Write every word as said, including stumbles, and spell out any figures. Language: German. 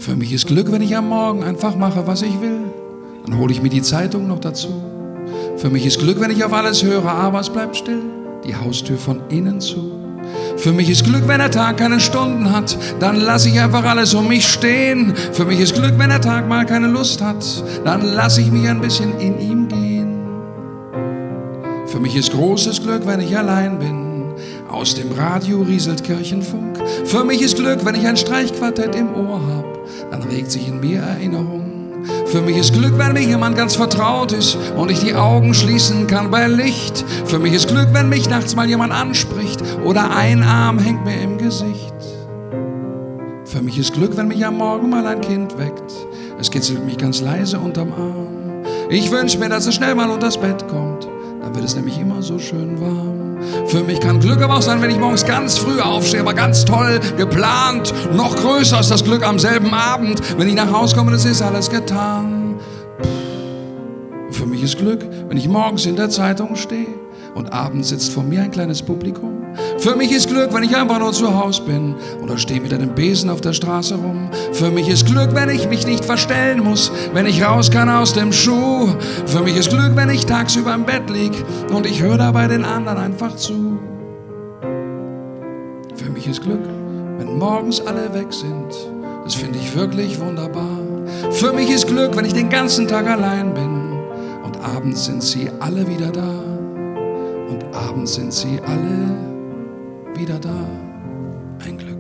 Für mich ist Glück, wenn ich am Morgen einfach mache, was ich will. Dann hole ich mir die Zeitung noch dazu. Für mich ist Glück, wenn ich auf alles höre, aber es bleibt still, die Haustür von innen zu. Für mich ist Glück, wenn der Tag keine Stunden hat, dann lasse ich einfach alles um mich stehen. Für mich ist Glück, wenn der Tag mal keine Lust hat, dann lasse ich mich ein bisschen in ihm gehen. Für mich ist großes Glück, wenn ich allein bin. Aus dem Radio rieselt Kirchenfunk. Für mich ist Glück, wenn ich ein Streichquartett im Ohr hab, dann regt sich in mir Erinnerung. Für mich ist Glück, wenn mir jemand ganz vertraut ist und ich die Augen schließen kann bei Licht. Für mich ist Glück, wenn mich nachts mal jemand anspricht oder ein Arm hängt mir im Gesicht. Für mich ist Glück, wenn mich am Morgen mal ein Kind weckt. Es kitzelt mich ganz leise unterm Arm. Ich wünsch mir, dass es schnell mal unters Bett kommt, dann wird es nämlich immer so schön warm. Für mich kann Glück aber auch sein, wenn ich morgens ganz früh aufstehe, aber ganz toll geplant. Noch größer ist das Glück am selben Abend, wenn ich nach Hause komme, das ist alles getan. Für mich ist Glück, wenn ich morgens in der Zeitung stehe und abends sitzt vor mir ein kleines Publikum. Für mich ist Glück, wenn ich einfach nur zu Hause bin oder stehe mit einem Besen auf der Straße rum. Für mich ist Glück, wenn ich mich nicht verstellen muss, wenn ich raus kann aus dem Schuh. Für mich ist Glück, wenn ich tagsüber im Bett lieg und ich höre dabei den anderen einfach zu. Für mich ist Glück, wenn morgens alle weg sind. Das finde ich wirklich wunderbar. Für mich ist Glück, wenn ich den ganzen Tag allein bin und abends sind sie alle wieder da. Und abends sind sie alle wieder da. Ein Glück.